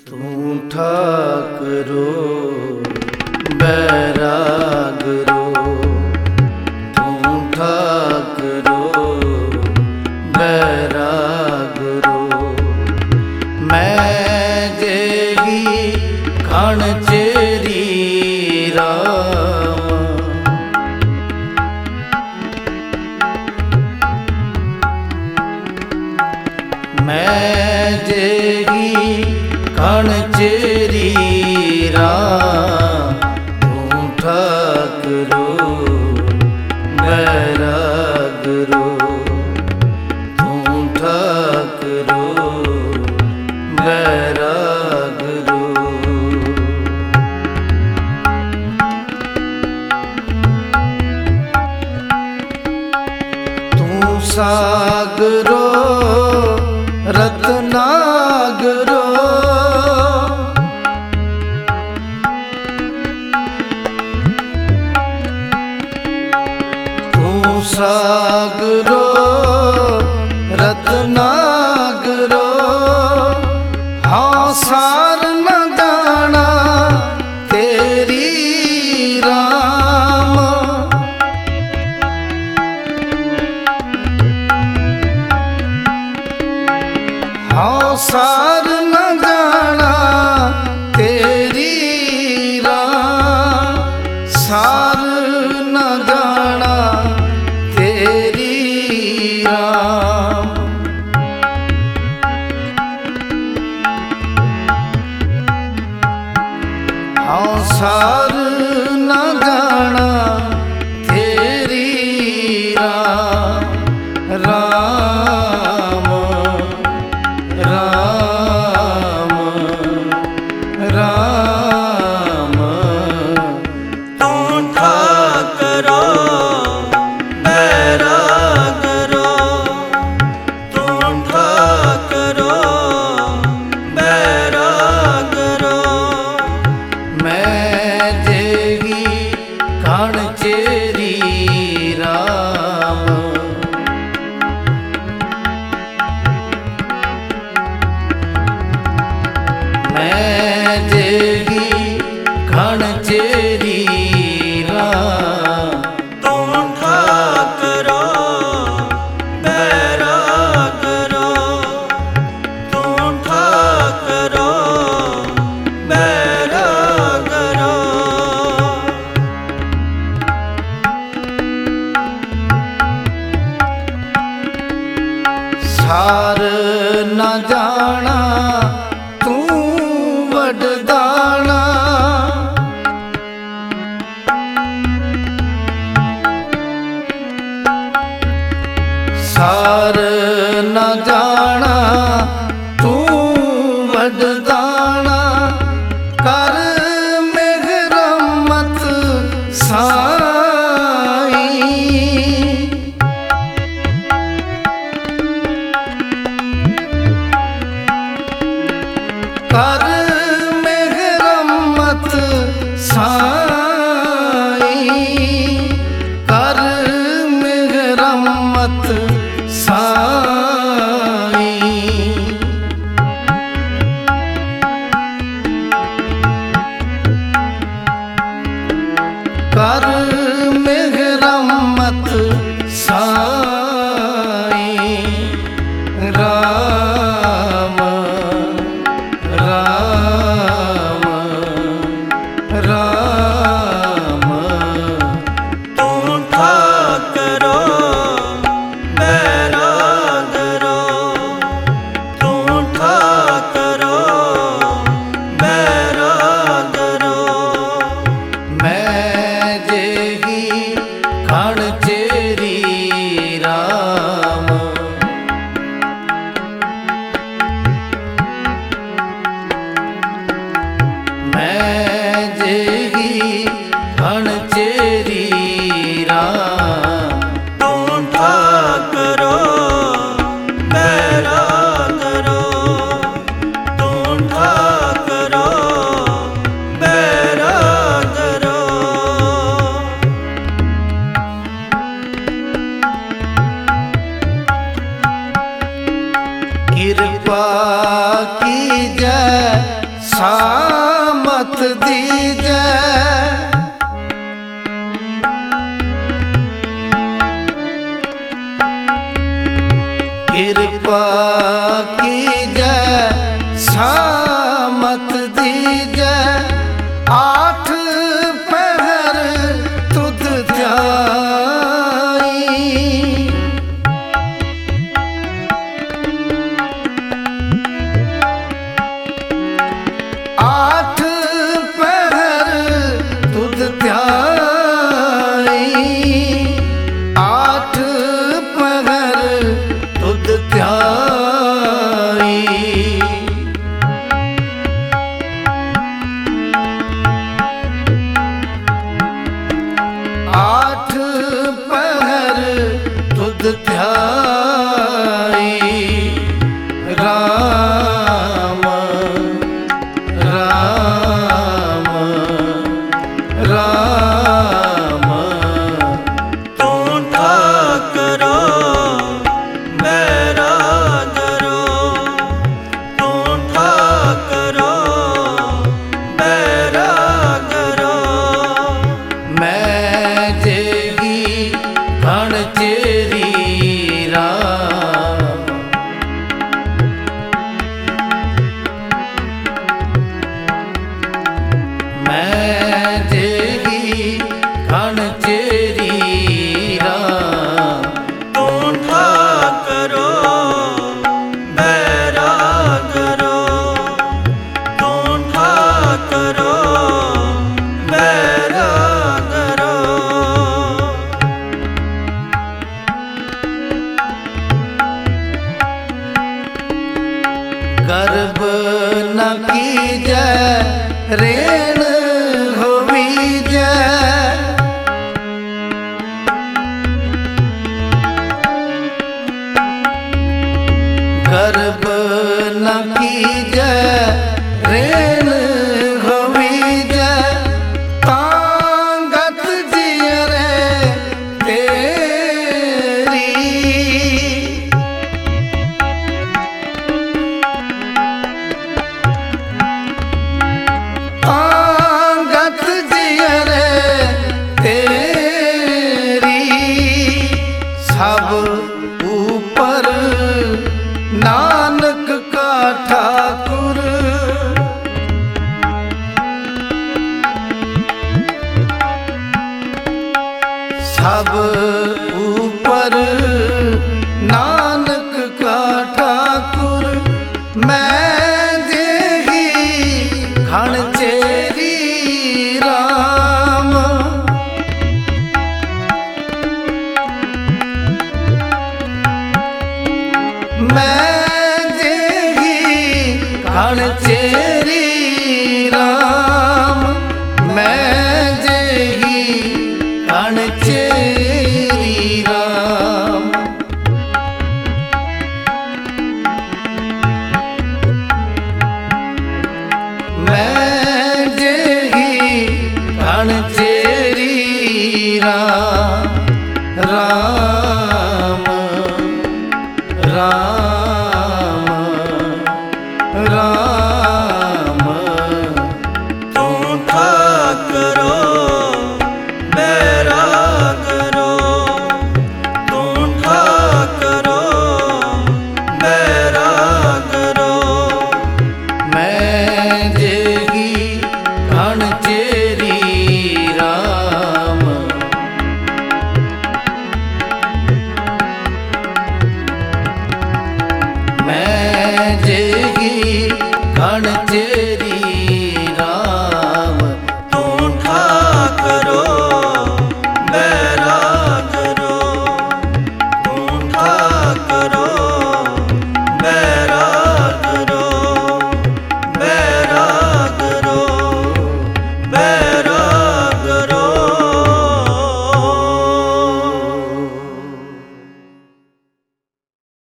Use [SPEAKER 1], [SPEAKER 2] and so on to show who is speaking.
[SPEAKER 1] ਤੂੰ ਠਾਕਰੋ ਬੈਰਾਗਰੋ, ਤੂੰ ਠਾਕਰੋ ਬੈਰਾਗਰੋ। ਮੈਂ ਜੇਗੀ ਕਣ ਚੇਰੀ ਰਾਮ, ਮੈਂ ਜੇਗੀ ਕਣ ਚੇਰੀ ਰਾਮ। ਤੂੰ ਠਾਕਰੋ ਬੈਰਾਗਰੋ, ਤੂੰ ਠਾਕਰੋ ਬੈਰਾਗਰੋ। ਤੂੰ ਸਾਗਰੋ ਰਤਨਾਗਰੋ, ਤੂੰ ਸਾਗਰੋ ਰਤਨਾਗਰੋ। ਹਾਂ ਸਾਰ ਨ ਜਾਣਾ ਤੇਰੀ ਰਾਮ, ਹਾਂ ਸਾਰ ਨ ਜਾਣਾ ਤੇਰੀ ਰਾਮ, ਸਾਰ ਨ ਜਾਣਾ ਤੇਰੀ ਰਾਮ। ਹਾਂ ਸਾਰ ਨ ਜਾਣਾ ਤੇਰੀ ਰਾਮ। ਰਾਮ ਰਾਮ ਰਾਮ।
[SPEAKER 2] ਤੂੰ ਠਾਕਰੋ ਬੈਰਾਗਰੋ, ਤੂੰ ਠਾਕਰੋ ਬੈਰਾਗਰੋ।
[SPEAKER 1] ਮੈਂ ਜੇਗੀ ਕਣ ਚੇਰੀ ਰਾਮ, ਮੈਂ ਜੇਗੀ ਕਣ ਚੇਰੀ ਰਾਮ।
[SPEAKER 2] ਤੂੰ ਠਾਕਰੋ ਬੈਰਾਗਰੋ, ਤੂੰ ਠਾਕਰੋ ਬੈਰਾਗਰੋ।
[SPEAKER 1] ਸਾਰ ਨ ਜਾਣਾ ਤੂੰ ਵਡਦਾਣਾ, ਸਾਰ ਨ ਜਾਣਾ ਤੂੰ ਵਡਦਾਣਾ। ਕਰ ਮਿਹਰਮਤ ਸਾਈਂ, ਕਰ ਮਿਹਰਮਤ ਸਾਈਂ, ਕਰ ਮਿਹਰਮਤ ਸਾਈਂ। ਕਰ ਮਿਹਰਮਤ ਸਾਈਂ। ਰਾਮ ਰਾਮ ਰਾਮ।
[SPEAKER 2] ਤੂੰ ਠਾਕਰੋ ਬੈਰਾਗਰੋ, ਤੂੰ ਠਾਕਰੋ ਬੈਰਾਗਰੋ।
[SPEAKER 1] ਮੈਂ ਜੇਗੀ ਕਣ ਚੇਰੀ ਰਾਮ, ਮੈਂ ਜੇਗੀ ਕਣ ਚੇਰੀ ਰਾਮ।
[SPEAKER 2] ਤੂੰ ਠਾਕਰੋ ਬੈਰਾਗਰੋ, ਤੂੰ ਠਾਕਰੋ ਬੈਰਾਗਰੋ।
[SPEAKER 1] ਕਿਰਪਾ ਕੀਜੈ ਸਾਮਤ ਦੀਜੈ। ਕਿਰਪਾ ਕੀਜੈ ਸਾਮਤ ਦੀਜੈ। ਆਠ ਪਹਿਰ ਤੁਧ ਧਿਆਈ। ਆਠ ਪਹਿਰ ਤੁਧ ਧਿਆਈ। ਆਠ ਪਹਿਰ ਤੁਧ ਧਿਆਈ। ਆਠ ਪਹਿਰ ਤੁਧ ਧਿਆਈ। ਰਾਮ ਰਾਮ ਰਾਮ।
[SPEAKER 2] ਤੂੰ ਠਾਕਰੋ ਬੈਰਾਗਰੋ। ਤੂੰ ਠਾਕਰੋ ਬੈਰਾਗਰੋ।
[SPEAKER 1] ਮੈਂ ਜੇਗੀ ਘਣ ਚੇਰੀ ਰਾਮ। ਮੈਂ ਜੇਗੀ ਘਣ ਚੇਰੀ ਰਾਮ।
[SPEAKER 2] ਤੂੰ ਠਾਕਰੋ ਬੈਰਾਗਰੋ। ਤੂੰ ਠਾਕਰੋ ਬੈਰਾਗਰੋ।
[SPEAKER 1] ਗਰਬ ਨ ਕੀਜੈ ਰੇਣ ਹੋਵੀਜੈ। ਗਰਬ ਨ ਕੀਜੈ ਰੇਣ ਹੋਵੀਜੈ। ਤਾਂ ਗਤ ਜੀਅਰੇ ਤੇਰੀ। ਤਾਂਗਤ ਜੀਅਰੇ ਤੇਰੀ। ਸਭ ਉਪਰ ਨਾਨਕ ਕਾ ਠਾਕੁਰ। ਸਭ ਉਪਰ ਨਾਨਕ ਕਾ ਠਾਕੁਰ। ਮੈਂ ਜੇਗੀ ਘਣ ਚੇਰੀ ਰਾਮ। ਮੈਂ ਜੇਗੀ ਘਣ ਚੇਰੀ ਰਾਮ। ਮੈਂ ਜੇਗੀ ਘਣ ਚੇਰੀ ਰਾਮ। ਮੈਂ ਜੇਗੀ ਘਣ ਚੇਰੀ ਰਾਮ। ਰਾਮ ਰਾਮ ਰਾਮ।
[SPEAKER 2] ਤੂੰ ਠਾਕਰੋ ਬੈਰਾਗਰੋ। ਤੂੰ ਠਾਕਰੋ ਬੈਰਾਗਰੋ।
[SPEAKER 1] ਮੈਂ ਜੇਗੀ ਘਣ ਚੇਰੀ ਰਾਮ। ਮੈਂ ਜੇਗੀ ਘਣ